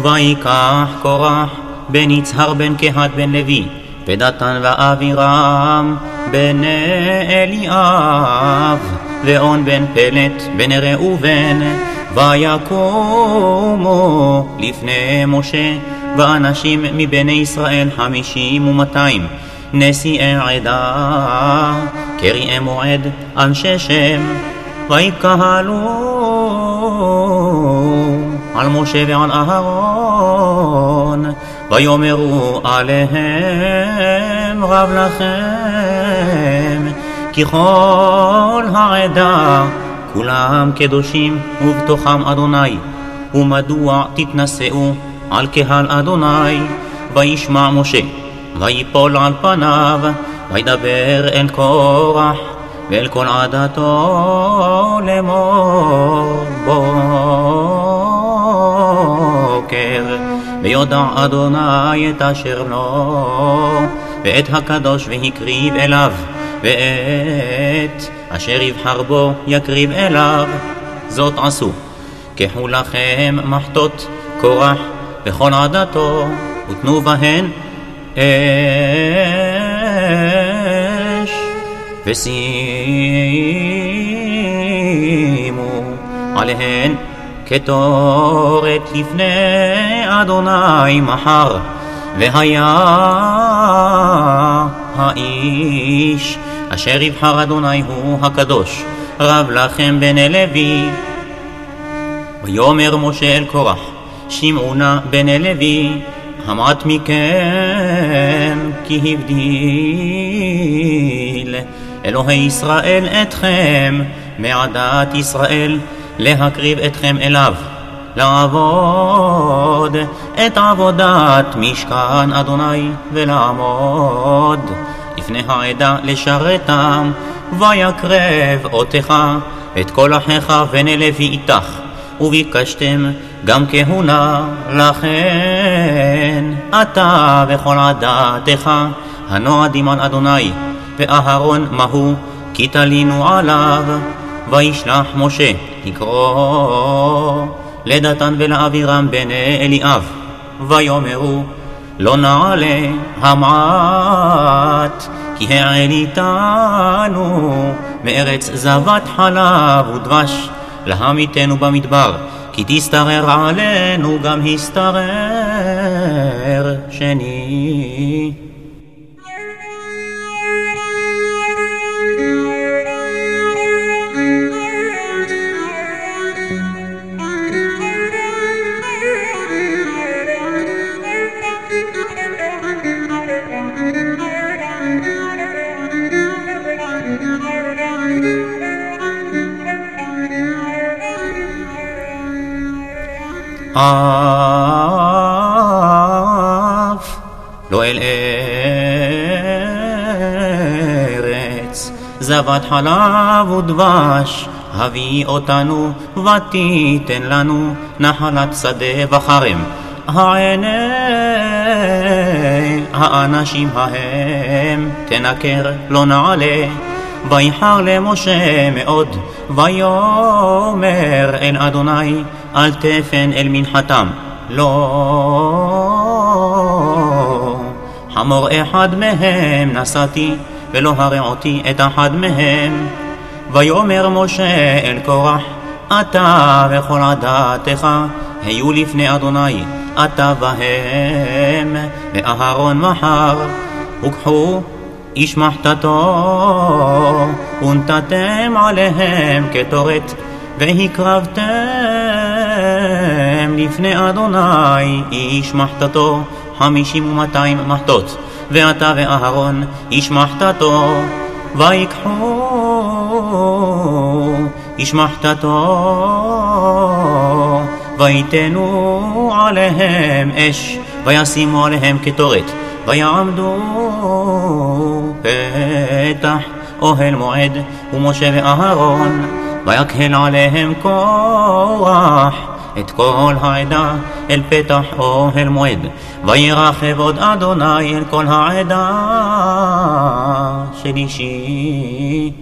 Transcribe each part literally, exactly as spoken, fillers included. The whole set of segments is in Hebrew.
ויקח קורח בן יצהר בן קהת בן לוי ודתן ואבירם בן אליאב ואון בן פלט בן ראובן ויקומו לפני משה ואנשים מבני ישראל חמישים ומאתיים נשיאי עדה קריאי מועד אנשי שם ויקהלו על משה ועל אהרון ויאמרו עליהם רב לכם כי כל העדה כולם קדושים ובתוכם אדוני ומדוע תתנשאו על קהל אדוני וישמע משה ויפול על פניו וידבר אל קורח ואל כל עדתו לאמור בוקר ויודע אדוני את אשר לו ואת הקדוש והקריב אליו ואת אשר יבחר בו יקריב אליו זאת עשו קחו לכם מחטות קורח וכל עדתו ותנו בהן אש ושימו עליהן כתורת לפני אדוני מחר והיה האיש אשר יבחר אדוני הוא הקדוש רב לכם בני לוי ויאמר משה אל קורח שמעו נא בני לוי המעט מכם כי הבדיל אלוהי ישראל אתכם מעדת ישראל להקריב אתכם אליו לעבוד את עבודת משכן אדוני ולעמוד לפני העדה לשרתם ויקרב אותך את כל אחיך בני לוי איתך וביקשתם גם כהונה לכן אתה וכל עדתך הנועדים על אדוני ואהרון מהו כי תלינו עליו וישלח משה לקרוא לדתן ולאבירם בני אליאב ויאמרו לא נעלה המעט כי העליתנו מארץ זבת חלב ודבש להמיתנו במדבר כי תסתרר עלינו גם הסתרר שני אף לא אל ארץ זבת חלב ודבש הביא אותנו ותיתן לנו נחלת שדה וחרם העיני האנשים ההם תנקר לא נעלה ויחר למשה מאוד ויאמר אל אדוני אל תפן אל מנחתם לא חמור אחד מהם נשאתי ולא הרעותי את אחד מהם ויאמר משה אל קורח אתה וכל עדתך היו לפני אדוני אתה בהם ואהרון מחר וקחו איש מחתתו ונתתם עליהם כתורת והקרבתם לפני אדוני איש מחתתו חמישים ומאתיים מחתות ואתה ואהרון איש מחתתו ויקחו איש מחתתו ויתנו עליהם אש וישימו עליהם כתורת ויעמדו פתח אוהל מועד ומשה ואהרון ויקהל עליהם קורח את כל העדה אל פתח אוהל מועד וירחב עוד אדוני אל כל העדה של אישי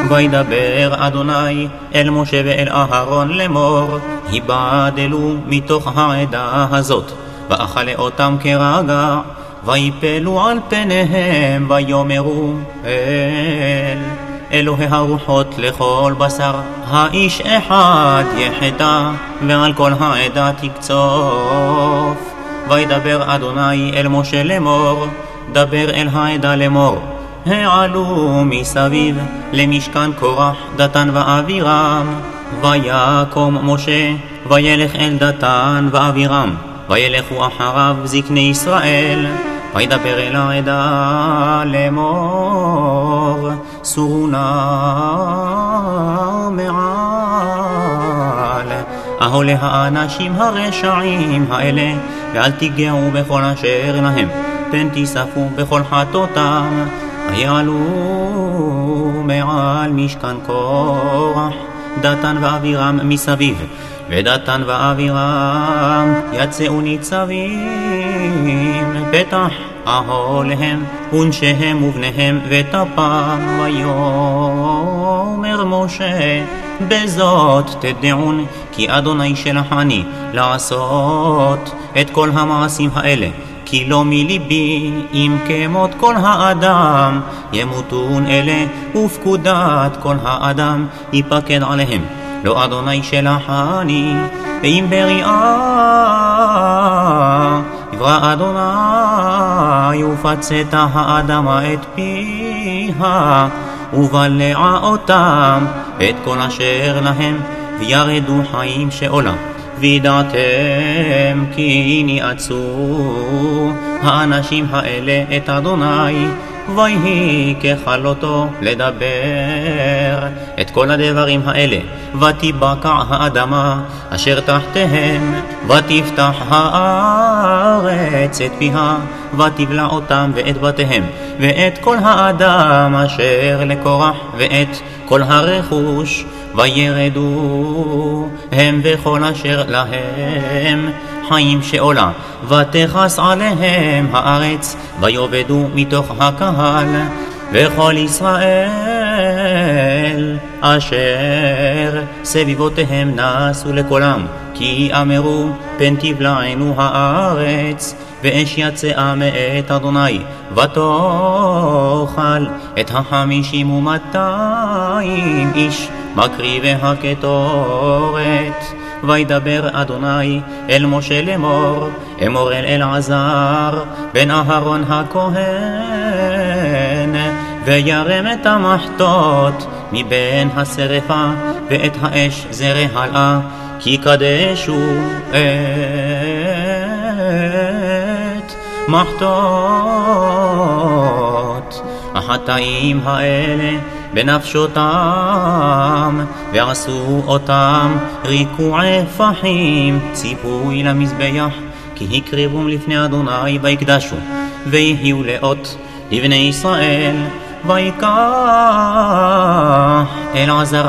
וידבר אדוני אל משה ואל אהרון לאמור, היבדלו מתוך העדה הזאת, ואכלה אותם כרגע, ויפלו על פניהם, ויאמרו אל אלוהי הרוחות לכל בשר, האיש אחד יחטא, ועל כל העדה תקצוף. וידבר אדוני אל משה לאמור, דבר אל העדה לאמור, העלו מסביב למשכן קורח, דתן ואבירם. ויקום משה וילך אל דתן ואבירם, וילכו אחריו זקני ישראל. וידבר אל העדה לאמור, סורו נא מעל אהולי האנשים הרשעים האלה, ואל תיגעו בכל אשר להם, פן תיספו בכל חטאותם. ויעלו מעל משכן קורח דתן ואבירם מסביב, ודתן ואבירם יצאו ניצבים פתח אהוליהם ונשיהם ובניהם וטפם. ויאמר משה, בזאת תדעון כי אדוני שלחני לעשות את כל המעשים האלה, כי לא מליבי אם כמות כל האדם ימותון אלה, ופקודת כל האדם יפקד עליהם. לא אדוני שלחני, ואם בריאה יברא אדוני ופצת האדמה את פיה, ובלעה אותם ואת כל אשר להם, וירדו חיים שאולה. וידעתם כי ניאצו האנשים האלה את אדוני, ויהי ככלותו לדבר את כל הדברים האלה. ותבקע האדמה אשר תחתיהם, ותפתח הארץ את פיה, ותבלע אותם ואת בתיהם, ואת כל האדם אשר לקורח, ואת כל הרכוש, וירדו הם וכל אשר להם חיים שאולה. ותכס עליהם הארץ, ויאבדו מתוך הקהל, וכל ישראל אשר סביבותיהם נסו לקולם, כי אמרו פן תבלענו הארץ, ואש יצאה מאת אדוני, ותאכל את החמישים ומאתיים איש מקריבי הקטורת. וידבר אדוני אל משה לאמור, אמור אל אלעזר בן אהרון הכהן, וירם את המחטות מבין השרפה, ואת האש זרע הלאה, כי קדשו את מחטות החטאים האלה בנפשותם, ועשו אותם ריקועי פחים, ציפוי למזבח, כי הקריבום לפני אדוני ויקדשו, ויהיו לאות לבני ישראל. ויקח אלעזר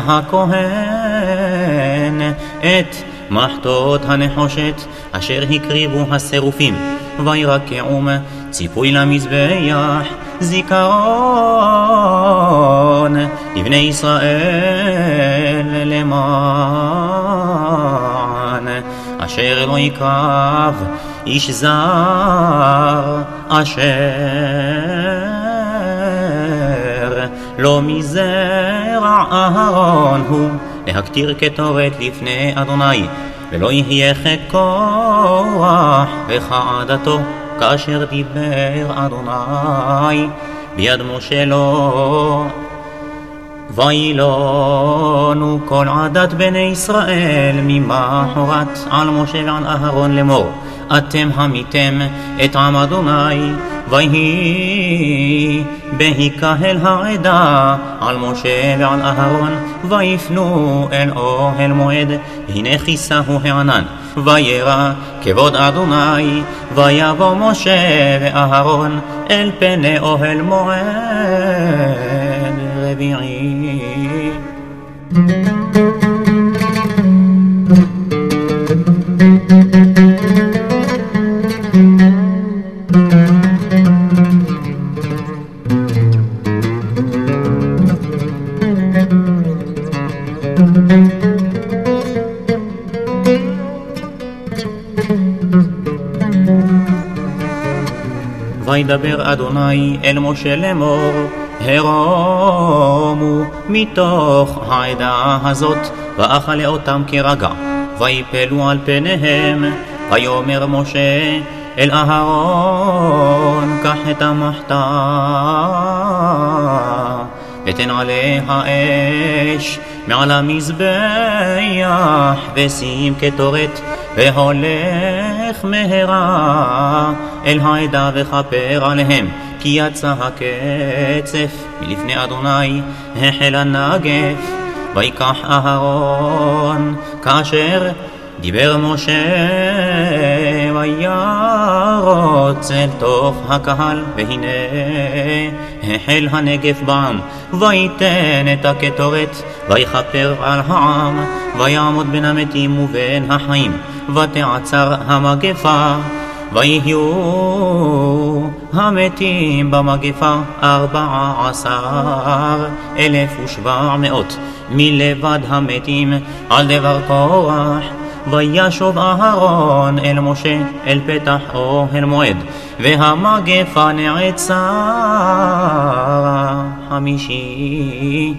הכהן את מחטות הנחושת אשר הקריבו השרופים, וירקעום ציפוי למזבח, זיכרון לבני ישראל למען אשר לא יקרב איש זר אשר לא מזרע אהרון הוא, להקטיר קטורת לפני אדוני, ולא יהיה כקורח וכעדתו, כאשר דיבר אדוני ביד משה לו. וילונו כל עדת בני ישראל ממחרת על משה ועל אהרון לאמור, אתם המיתם את עם אדוני. ויהי בהיקהל העדה על משה ועל אהרון, ויפנו אל אוהל מועד, הנה כיסהו הענן, וירא כבוד אדוני. ויבוא משה ואהרון אל פני אוהל מועד רביעי. וידבר אדוני אל משה לאמור, הרומו מתוך העדה הזאת, ואכלה אותם כרגע, ויפלו על פניהם. ויאמר משה אל אהרון, קח את המחתה, ותן עליה אש מעל המזבח, ושים קטורת, והולך מהרה אל העדה וכפר עליהם, כי יצא הקצף מלפני אדוני, החל הנגף. ויקח אהרון כאשר דיבר משה, וירוץ אל תוך הקהל, והנה החל הנגף בעם, ויתן את הקטורת, ויכפר על העם, ויעמוד בין המתים ובין החיים, ותעצר המגפה. ויהיו המתים במגפה ארבע עשר אלף ושבע מאות מלבד המתים על דבר קורח. וישוב אהרון אל משה אל פתח אוהל מועד, והמגפה נעצרה. חמישי.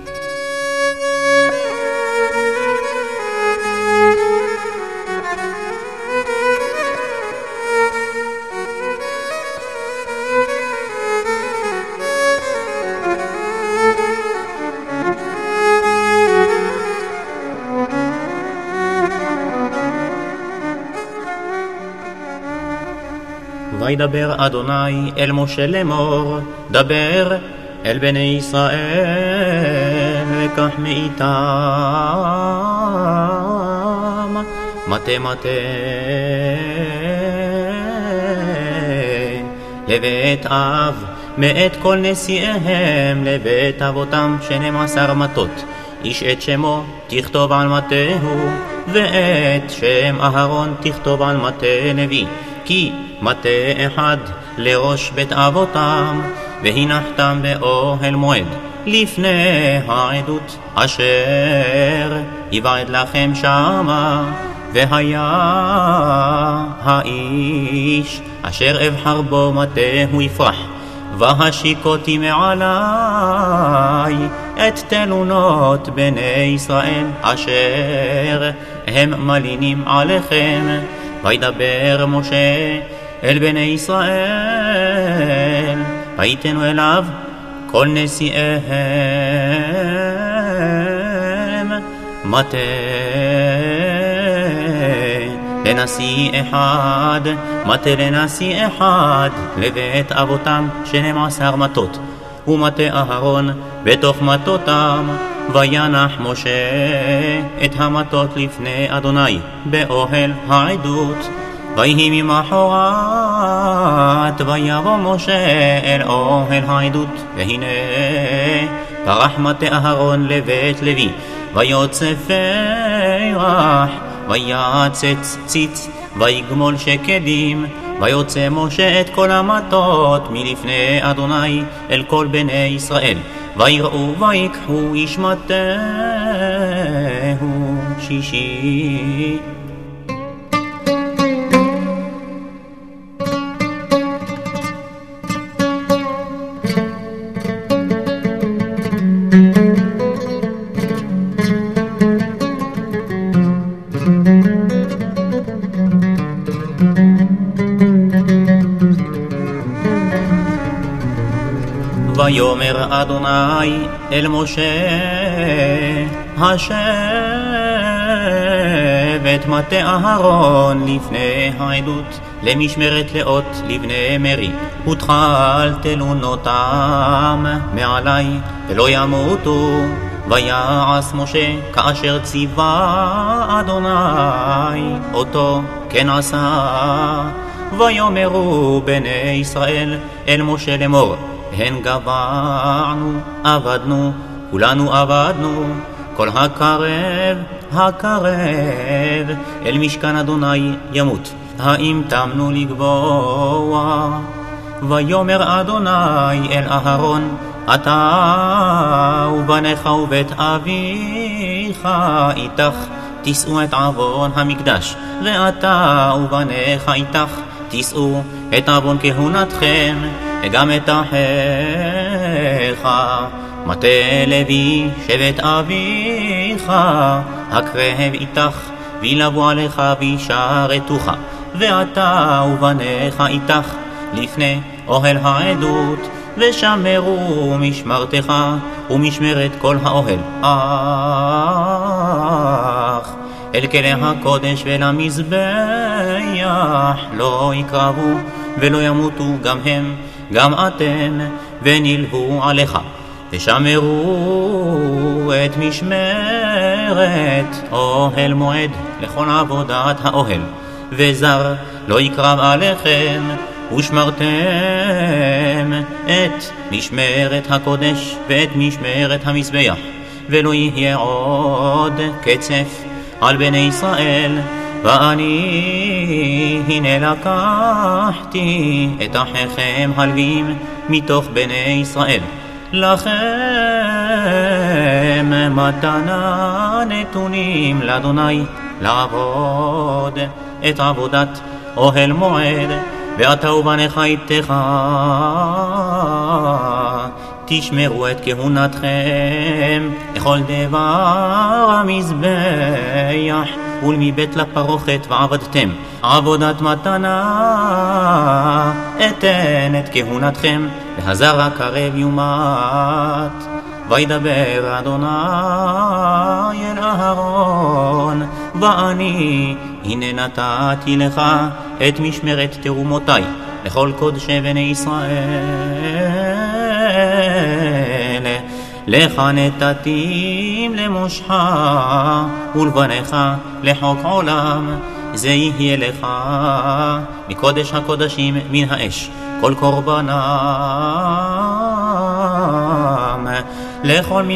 וידבר אדוני אל משה לאמור, דבר אל בני ישראל, וקח מאיתם מטה מטה לבית אב, מאת כל נשיאיהם לבית אבותם שנים עשר מטות. איש את שמו תכתוב על מטהו, ואת שם אהרון תכתוב על מטה לוי, כי מטה אחד לראש בית אבותם, והנחתם באוהל מועד לפני העדות אשר יבעט לכם שמה. והיה האיש אשר אבחר בו מטה הוא יפרח, והשיקותי מעלי את תלונות בני ישראל אשר הם מלינים עליכם. וידבר משה אל בני ישראל, ויתנו אליו כל נשיאיהם מטה לנשיא אחד, מטה לנשיא אחד לבית אבותם שנים עשר מטות, ומטה אהרון בתוך מטותם. וינח משה את המטות לפני אדוני באוהל העדות. ויהי ממחרת ויבוא משה אל אוהל העדות, והנה פרח מטה אהרון לבית לוי, ויוצא פרח, ויצץ ציץ, ויגמול שקדים. ויוצא משה את כל המטות מלפני אדוני אל כל בני ישראל, ויראו ויקחו איש מטהו. שישי. ויאמר אדוני אל משה, השב את מטה אהרון לפני העדות למשמרת לאות לבני מרי, ותחל תלונותם מעלי ולא ימותו. ויעש משה כאשר ציווה אדוני אותו כן עשה. ויאמרו בני ישראל אל משה לאמור, הן גברנו, עבדנו, כולנו עבדנו, כל הקרב, הקרב, אל משכן אדוני ימות, האם תמנו לגבוע? ויאמר אדוני אל אהרון, אתה ובניך ובית אביך איתך תישאו את עוון המקדש, ואתה ובניך איתך תישאו את עוון כהונתכם, וגם את אחיך, מטה לוי שבט אביך, הקרב איתך, וילבו עליך וישרתוך, ואתה ובניך איתך, לפני אוהל העדות, ושמרו משמרתך, ומשמרת כל האוהל. אך אל כלי הקודש ולמזבח לא יקרבו, ולא ימותו גם הם, גם אתם, ונלוו עליך. ושמרו את משמרת אוהל מועד לכל עבודת האוהל, וזר לא יקרב עליכם, ושמרתם את משמרת הקודש ואת משמרת המזבח, ולא יהיה עוד קצף על בני ישראל. ואני הנה לקחתי את אחיכם הלווים מתוך בני ישראל, לכם מתנה נתונים לאדוני, לעבוד את עבודת אוהל מועד, ואתה ובניך איתך תשמרו את כהונתכם לכל דבר המזבח, ולמבית לפרוכת ועבדתם עבודת מתנה, אתן את כהונתכם, והזר הקרב יומת. וידבר אדוני אל אהרון, ואני הנה נתתי לך את משמרת תרומותי לכל קודשי בני ישראל. לך נתתים למושך, ולבניך לחוק עולם, זה יהיה לך מקודש הקודשים מן האש כל קורבנם, לכל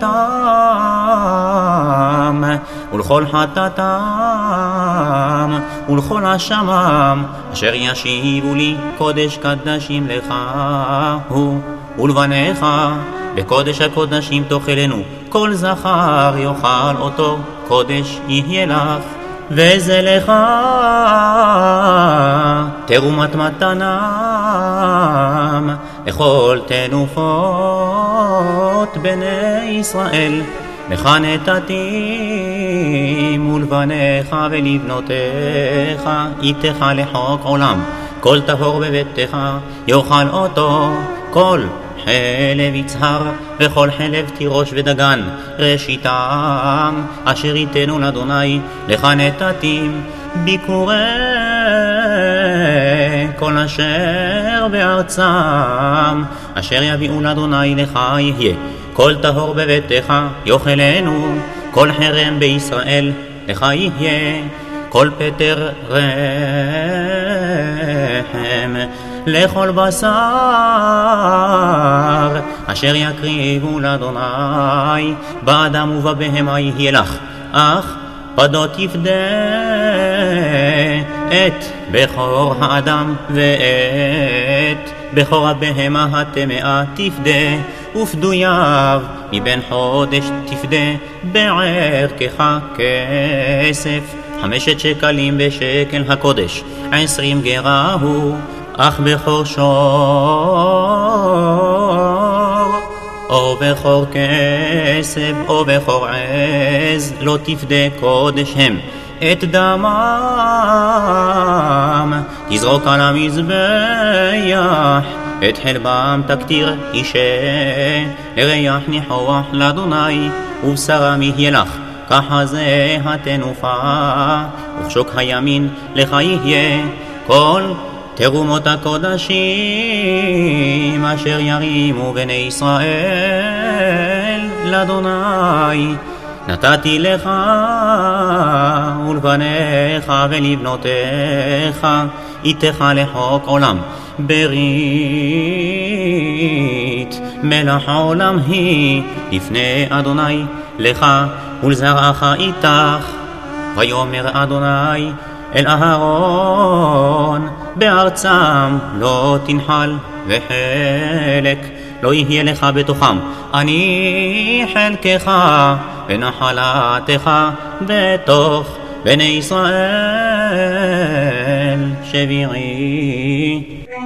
מנחתם ולכל חטאתם ולכל אשמם, אשר ישיבו לי קודש קדשים לך הוא ולבניך, בקודש הקודשים תאכלנו, כל זכר יאכל אותו, קודש יהיה לך. וזה לך תרומת מתנם לכל תנופות בני ישראל, לך נתתים ולבניך ולבנותיך איתך לחוק עולם, כל טהור בביתך יאכל אותו, כל חלב יצהר וכל חלב תירוש ודגן ראשיתם, אשר ייתנו לאדוני לך נתתים, ביקורי כל אשר בארצם, אשר יביאו לאדוני לך יהיה, כל טהור בביתך יאכלנו, כל חרם בישראל לך יהיה, כל פטר רחם לכל בשר, אשר יקריבו לאדוני באדם ובבהמה יהיה לך. אך פדות יפדה את בכור האדם ואת בכור הבהמה הטמאה תפדה, ופדויו מבין חודש תפדה בערכך כסף, חמשת שקלים בשקל הקודש, עשרים גרה הוא. אך בכור שור או בכור כסף או בכור עז לא תפדה קודש הם, את דמם תזרוק על המזבח, את חלבם תקטיר אישה, לריח ניחוח לאדוני, ובשרם יהיה לך כחזה התנופה, ובשוק הימין לך יהיה כל תרומות הקודשים אשר ירימו בני ישראל לאדוני. נתתי לך ולבניך ולבנותיך איתך לחוק עולם, ברית מלח העולם היא לפני אדוני, לך ולזרעך איתך. ויאמר אדוני אל אהרון, בארצם לא תנחל וחלק לא יהיה לך בתוכם, אני חלקך ונחלתך בתוך בני ישראל. שביעי.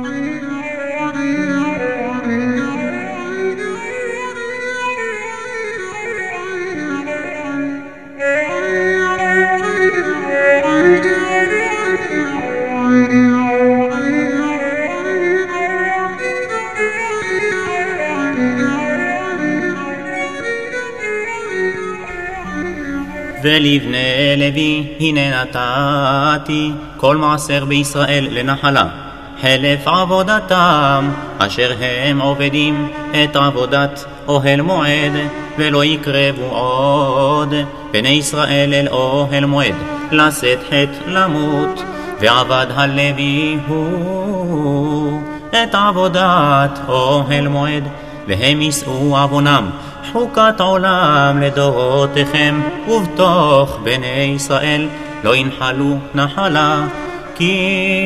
ולבני לוי הנה נתתי כל מעשר בישראל לנחלה, חלף עבודתם אשר הם עובדים את עבודת אוהל מועד, ולא יקרבו עוד בני ישראל אל אוהל מועד לשאת חטא למות. ועבד הלוי הוא את עבודת אוהל מועד, והם יישאו עוונם חוקת עולם לדורותיכם, ובתוך בני ישראל לא ינחלו נחלה. כי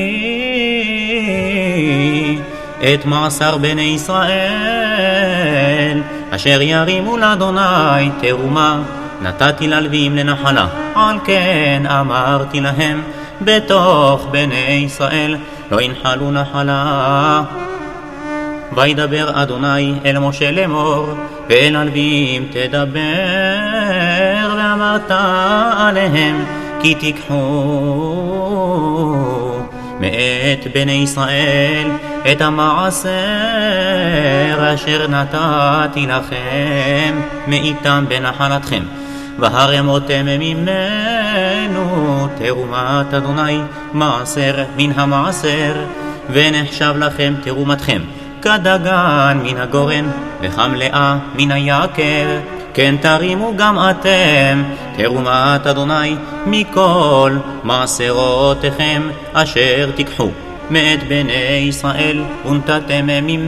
את מעשר בני ישראל אשר ירימו לאדוני תרומה נתתי ללווים לנחלה, על כן אמרתי להם בתוך בני ישראל לא ינחלו נחלה. וידבר אדוני אל משה לאמור, ואל הלווים תדבר, ואמרת עליהם כי תיקחו מאת בני ישראל את המעשר אשר נתתי לכם מאיתם בנחלתכם, והרמותם ממנו תרומת אדוני מעשר מן המעשר, ונחשב לכם תרומתכם כדגן מן הגורן וכמלאה מן היקב. כן תרימו גם אתם תרומת אדוני מכל מעשרותיכם אשר תיקחו מאת בני ישראל, ונתתם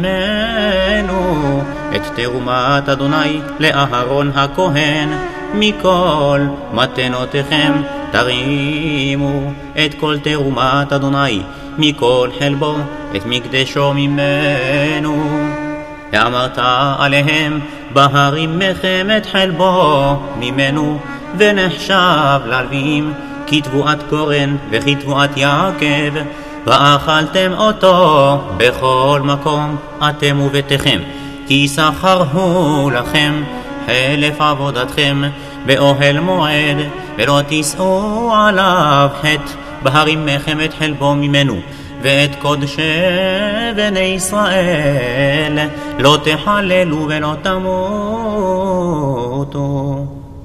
ממנו את תרומת אדוני לאהרון הכהן. מכל מתנותיכם תרימו את כל תרומת אדוני מכל חלבו את מקדשו ממנו. ואמרת עליהם בהרים מכם את חלבו ממנו, ונחשב ללווים כתבואת גורן וכתבואת יעקב, ואכלתם אותו בכל מקום אתם וביתכם, כי שכר הוא לכם חלף עבודתכם באוהל מועד, ולא תישאו עליו חטא בהרים מכם את חלבו ממנו. ואת קודשי בני ישראל לא תחללו ולא תמותו.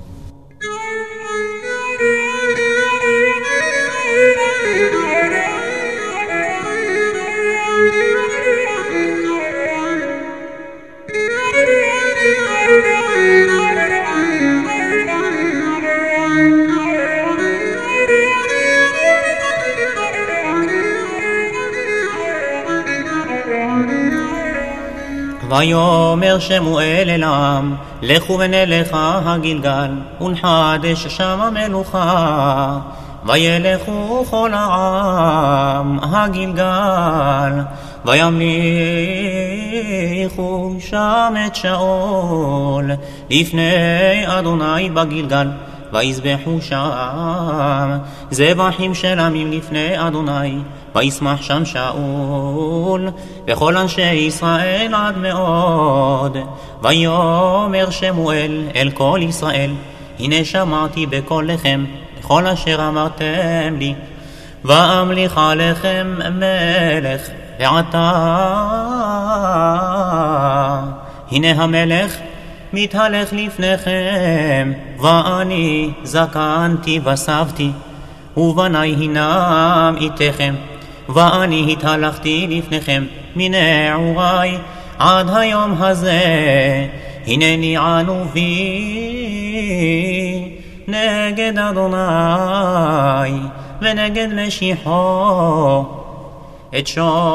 ויאמר שמואל אל העם, לכו ונלך הגלגל, ונחדש שם המלוכה. וילכו כל העם הגלגל, וימליכו שם את שאול לפני אדוני בגלגל, ויזבחו שם זבחים של עמים לפני אדוני. וישמח שם שאול וכל אנשי ישראל עד מאוד. ויאמר שמואל אל כל ישראל, הנה שמעתי בקולכם בכל אשר אמרתם לי, ואמליך עליכם מלך. ועתה הנה המלך מתהלך לפניכם, ואני זקנתי וסבתי, ובני הינם איתכם, ואני התהלכתי לפניכם מנעורי עד היום הזה. הנני ענובי נגד אדוני ונגד משיחו. את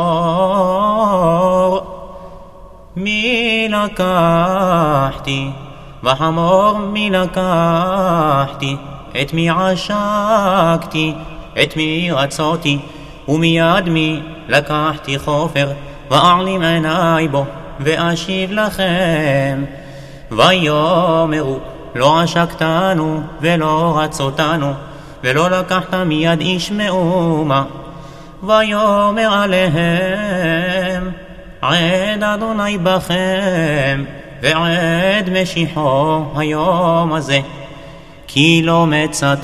שור מי לקחתי וחמור מי לקחתי, את מי עשקתי את מי רצותי, ומיד מי לקחתי חופר ואעלים עיני בו ואשיב לכם. ויאמרו לא עשקתנו ולא רצותנו ולא לקחת מיד איש מאומה, ויאמר עליהם עד אדוני בכם ועד משיחו היום הזה, כי לא מצאתם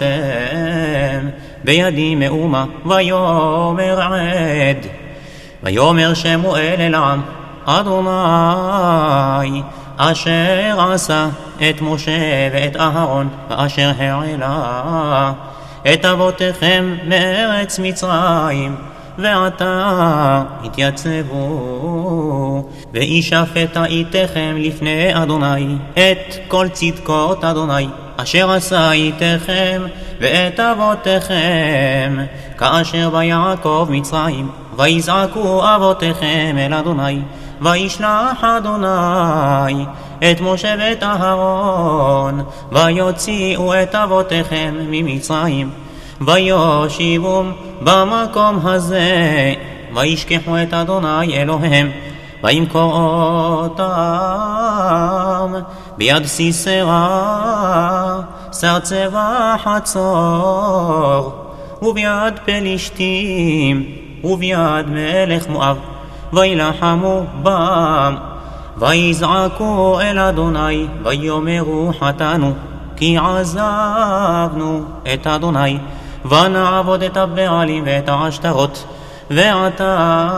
בידי מאומה. ויאמר עד. ויאמר שמואל אל העם, אדוני אשר עשה את משה ואת אהרון ואשר העלה את אבותיכם מארץ מצרים, ועתה התייצבו וישפט איתכם לפני אדוני את כל צדקות אדוני אשר עשה איתכם ואת אבותיכם כאשר ביעקב מצרים. ויזעקו אבותיכם אל אדוני, וישלח אדוני את משה ואת אהרון, ויוציאו את אבותיכם ממצרים, ויושיבום במקום הזה, וישכחו את אדוני אלוהיהם, וימכור אותם ביד סיסרה שר צבא חצור, וביד פלישתים, וביד מלך מואב, וילחמו בם. ויזעקו אל אדוני, ויאמרו חטאנו, כי עזבנו את אדוני, ונעבוד את הבעלים ואת העשתרות, ועתה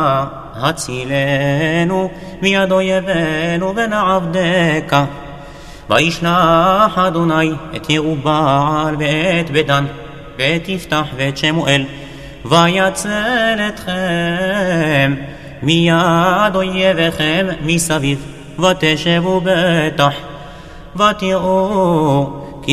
הצילנו מיד אויבינו ונעבדך. וישלח אדוני את ירובעל ואת בדן ואת יפתח ואת שמואל, ויצל אתכם מיד אויביכם מסביב, ותשבו בטח, ותראו כי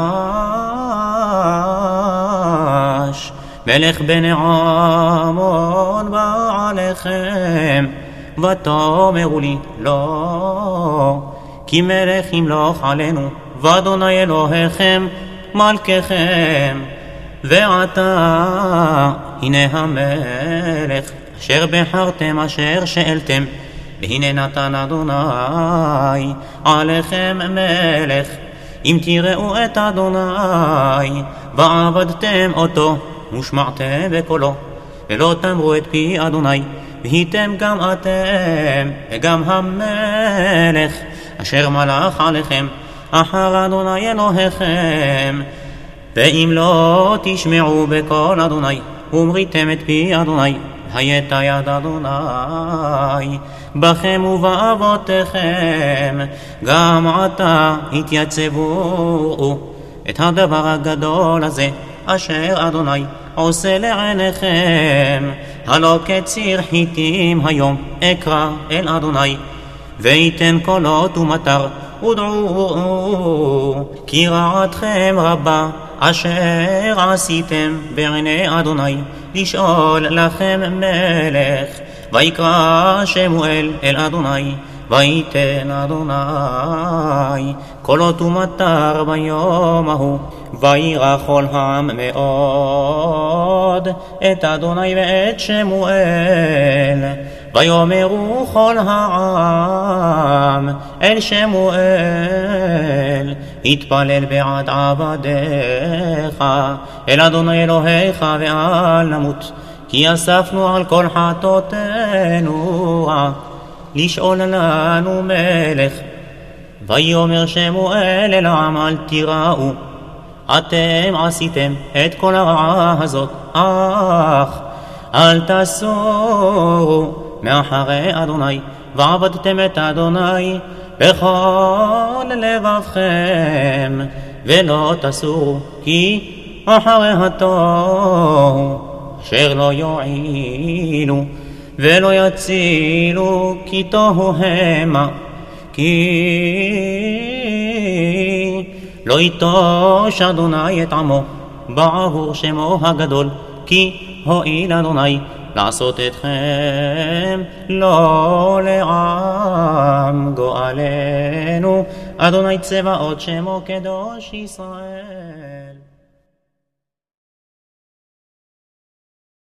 נחש מלך בני עמון בא עליכם, ותאמרו לי לא, כי מלך ימלוך עלינו, ואדוני אלוהיכם מלככם. ועתה הנה המלך אשר בחרתם אשר שאלתם, והנה נתן אדוני עליכם מלך, אם תראו את אדוני ועבדתם אותו ושמעתם בקולו, ולא תאמרו את פי אדוני, והייתם גם אתם וגם המלך אשר מלך עליכם אחר אדוני אלוהיכם. ואם לא תשמעו בקול אדוני ומריתם את פי אדוני, הייתה יד אדוני בכם ובאבותיכם, גם עתה התייצבו את הדבר הגדול הזה אשר אדוני עושה לעיניכם. הלא כציר חיטים היום אקרא אל אדוני, ויתן קולות ומטר, ודעו כי רעתכם רבה אשר עשיתם בעיני אדוני, לשאול לכם מלך. ויקרא שמואל אל אדוני, ויתן אדוני קולות ומטר ביום ההוא, וירא כל העם מאוד את אדוני ואת שמואל. ויאמרו כל העם אל שמואל, התפלל בעד עבדיך אל אדוני אלוהיך, ואל נמות, כי אספנו על כל חטאותינו לשאול לנו מלך. ויאמר שמואל אל העם, אל תיראו, אתם עשיתם את כל הרעה הזאת, אך אל תסורו מאחרי אדוני, ועבדתם את אדוני בכל לבבכם, ולא תסורו כי אחרי התוהו אשר לא יועילו ולא יצילו, כי תוהו המה, כי לא יטוש אדוני את עמו בעבור שמו הגדול, כי הואיל אדוני לעשות אתכם לא לעם גואלנו, אדוני צבאות שמו קדוש ישראל.